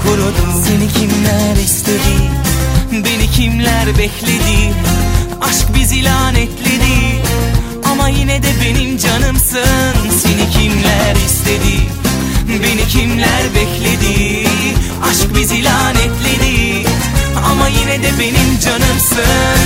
kurudu. Seni kimler istedi, beni kimler bekledi. Aşk bizi lanetledi ama yine de benim canımsın. Seni kimler istedi, beni kimler bekledi. Aşk bizi lanetledi ama yine de benim canımsın.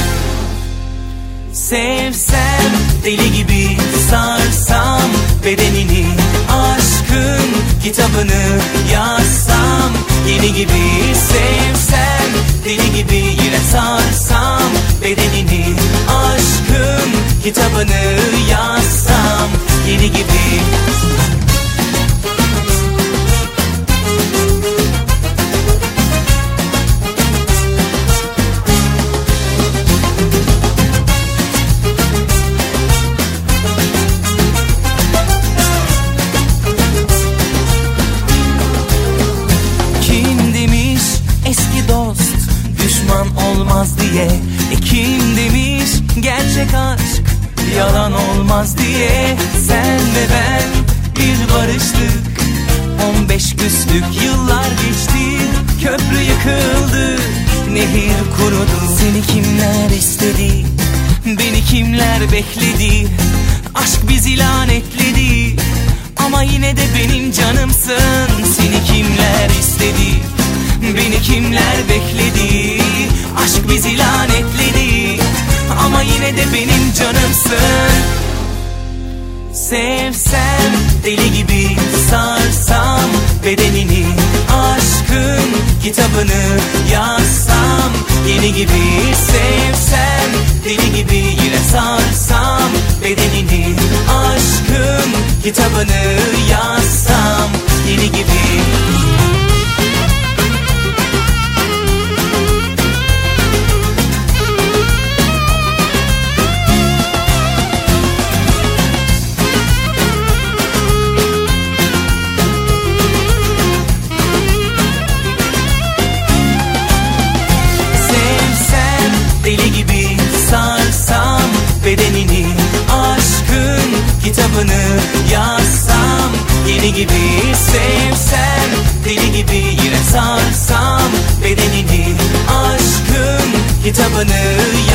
Sevsem deli gibi sarsam bedenini, aşkın kitabını yazsam yeni gibi. Sevsem deli gibi yine sarsam bedenini, aşkın kitabını yazsam yeni gibi. Olmaz diye kim demiş gerçek aşk yalan olmaz diye. Sen ve ben bir barıştık, 15 küslük yıllar geçti. Köprü yıkıldı, nehir kurudu. Seni kimler istedi, beni kimler bekledi. Aşk bizi lanetledi ama yine de benim canımsın. Seni kimler istedi, beni kimler bekledi. Aşk bizi lanetledi ama yine de benim canımsın. Sevsem deli gibi sarsam bedenini, aşkın kitabını yazsam yeni gibi. Sevsem deli gibi yine sarsam bedenini, aşkın kitabını yazsam yeni gibi. Deli gibi sarsam bedenini, aşkın kitabını yazsam yeni gibi. Sevsem deli gibi yine sarsam bedenini, aşkın kitabını